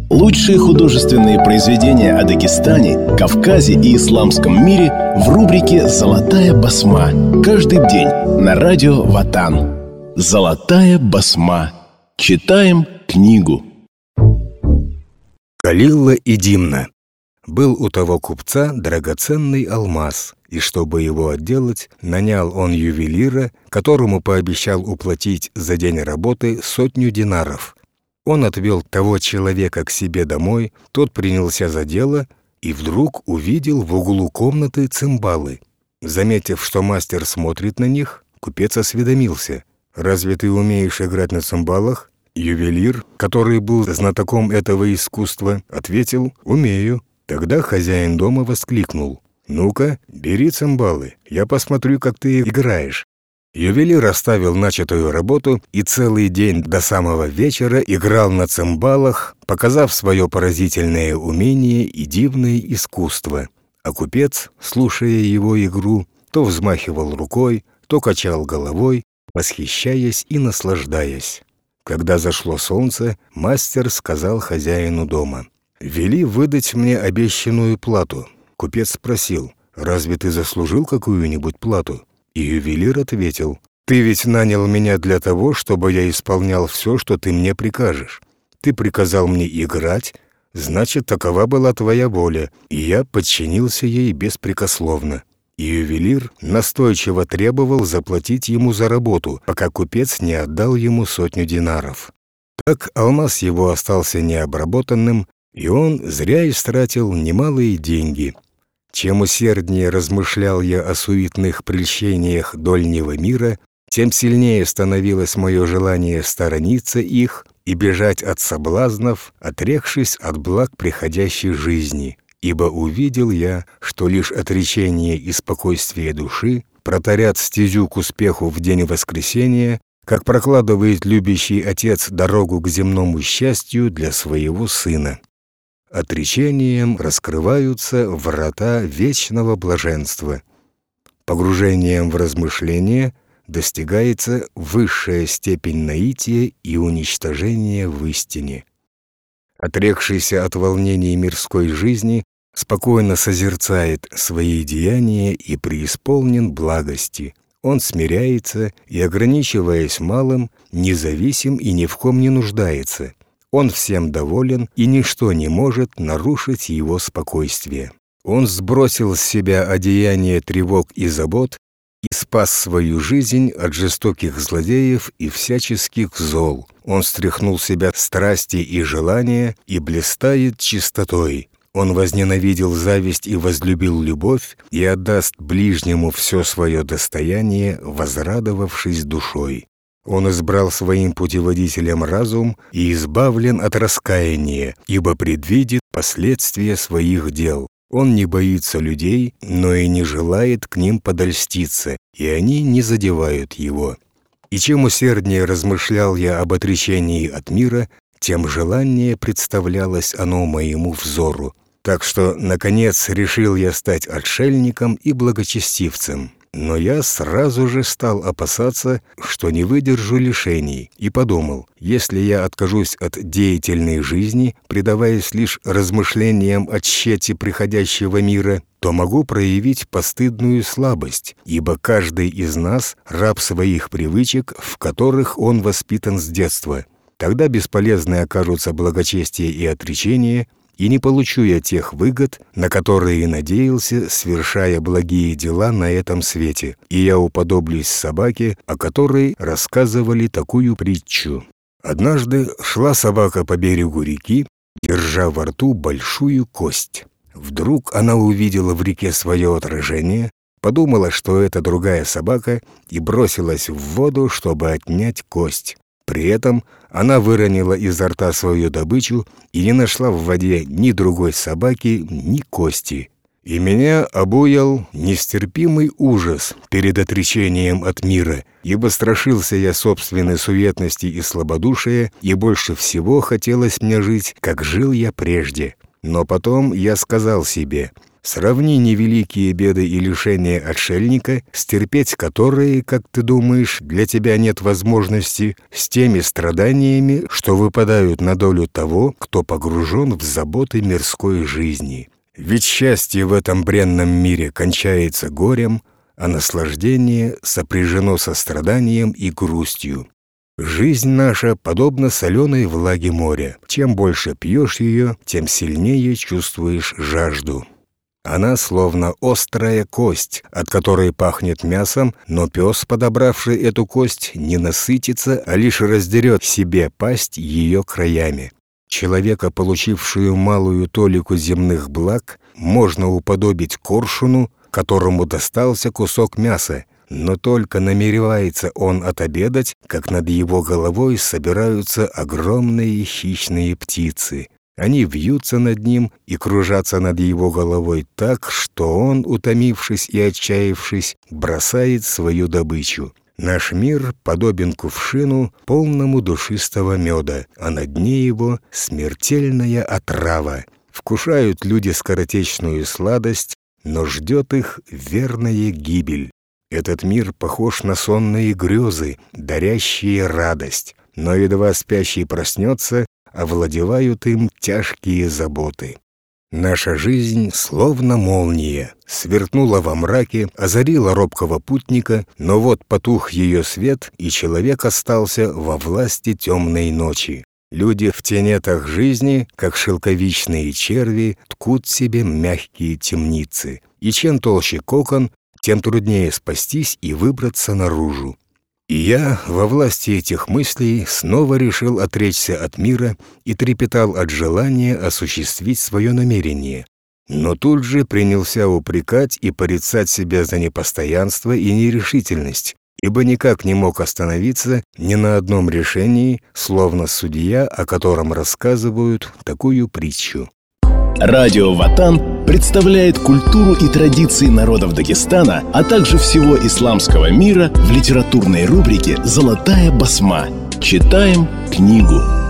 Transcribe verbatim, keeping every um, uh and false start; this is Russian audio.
Лучшие художественные произведения о Дагестане, Кавказе и исламском мире в рубрике «Золотая басма». Каждый день на радио Ватан. «Золотая басма». Читаем книгу. Калилла и Димна. Был у того купца драгоценный алмаз, и чтобы его отделать, нанял он ювелира, которому пообещал уплатить за день работы сотню динаров. Он отвел того человека к себе домой, тот принялся за дело и вдруг увидел в углу комнаты цимбалы. Заметив, что мастер смотрит на них, купец осведомился: «Разве ты умеешь играть на цимбалах?» Ювелир, который был знатоком этого искусства, ответил: «Умею». Тогда хозяин дома воскликнул: «Ну-ка, бери цимбалы, я посмотрю, как ты играешь». Ювелир оставил начатую работу и целый день до самого вечера играл на цимбалах, показав свое поразительное умение и дивное искусство. А купец, слушая его игру, то взмахивал рукой, то качал головой, восхищаясь и наслаждаясь. Когда зашло солнце, мастер сказал хозяину дома: «Вели выдать мне обещанную плату». Купец спросил: «Разве ты заслужил какую-нибудь плату?» И ювелир ответил: «Ты ведь нанял меня для того, чтобы я исполнял все, что ты мне прикажешь. Ты приказал мне играть, значит, такова была твоя воля, и я подчинился ей беспрекословно». И ювелир настойчиво требовал заплатить ему за работу, пока купец не отдал ему сотню динаров. Так алмаз его остался необработанным, и он зря истратил немалые деньги. Чем усерднее размышлял я о суетных прельщениях дольнего мира, тем сильнее становилось мое желание сторониться их и бежать от соблазнов, отрекшись от благ приходящей жизни. Ибо увидел я, что лишь отречение и спокойствие души протарят стезю к успеху в день воскресения, как прокладывает любящий отец дорогу к земному счастью для своего сына. Отречением раскрываются врата вечного блаженства. Погружением в размышления достигается высшая степень наития и уничтожения в истине. Отрекшийся от волнений мирской жизни спокойно созерцает свои деяния и преисполнен благости. Он смиряется и, ограничиваясь малым, независим и ни в ком не нуждается. Он всем доволен, и ничто не может нарушить его спокойствие. Он сбросил с себя одеяние тревог и забот и спас свою жизнь от жестоких злодеев и всяческих зол. Он стряхнул с себя страсти и желания и блистает чистотой. Он возненавидел зависть и возлюбил любовь и отдаст ближнему все свое достояние, возрадовавшись душой. Он избрал своим путеводителем разум и избавлен от раскаяния, ибо предвидит последствия своих дел. Он не боится людей, но и не желает к ним подольститься, и они не задевают его. И чем усерднее размышлял я об отречении от мира, тем желаннее представлялось оно моему взору. Так что, наконец, решил я стать отшельником и благочестивцем. Но я сразу же стал опасаться, что не выдержу лишений, и подумал: если я откажусь от деятельной жизни, предаваясь лишь размышлениям о тщете приходящего мира, то могу проявить постыдную слабость, ибо каждый из нас раб своих привычек, в которых он воспитан с детства. Тогда бесполезны окажутся благочестие и отречение, и не получу я тех выгод, на которые надеялся, совершая благие дела на этом свете, и я уподоблюсь собаке, о которой рассказывали такую притчу. Однажды шла собака по берегу реки, держа во рту большую кость. Вдруг она увидела в реке свое отражение, подумала, что это другая собака, и бросилась в воду, чтобы отнять кость. При этом она выронила изо рта свою добычу и не нашла в воде ни другой собаки, ни кости. И меня обуял нестерпимый ужас перед отречением от мира, ибо страшился я собственной суетности и слабодушия, и больше всего хотелось мне жить, как жил я прежде. Но потом я сказал себе: Сравни невеликие беды и лишения отшельника, стерпеть которые, как ты думаешь, для тебя нет возможности, с теми страданиями, что выпадают на долю того, кто погружен в заботы мирской жизни. Ведь счастье в этом бренном мире кончается горем, а наслаждение сопряжено со страданием и грустью. Жизнь наша подобна соленой влаге моря. Чем больше пьешь ее, тем сильнее чувствуешь жажду. Она словно острая кость, от которой пахнет мясом, но пес, подобравший эту кость, не насытится, а лишь раздерет себе пасть ее краями. Человека, получившую малую толику земных благ, можно уподобить коршуну, которому достался кусок мяса, но только намеревается он отобедать, как над его головой собираются огромные хищные птицы. Они вьются над ним и кружатся над его головой так, что он, утомившись и отчаявшись, бросает свою добычу. Наш мир подобен кувшину, полному душистого меда, а на дне его смертельная отрава. Вкушают люди скоротечную сладость, но ждет их верная гибель. Этот мир похож на сонные грезы, дарящие радость, но едва спящий проснется, овладевают им тяжкие заботы. Наша жизнь, словно молния, сверкнула во мраке, озарила робкого путника, но вот потух ее свет, и человек остался во власти темной ночи. Люди в тенетах жизни, как шелковичные черви, ткут себе мягкие темницы. И чем толще кокон, тем труднее спастись и выбраться наружу. И я, во власти этих мыслей, снова решил отречься от мира и трепетал от желания осуществить свое намерение. Но тут же принялся упрекать и порицать себя за непостоянство и нерешительность, ибо никак не мог остановиться ни на одном решении, словно судья, о котором рассказывают такую притчу. Радио Ватан представляет культуру и традиции народов Дагестана, а также всего исламского мира в литературной рубрике «Золотая басма». Читаем книгу.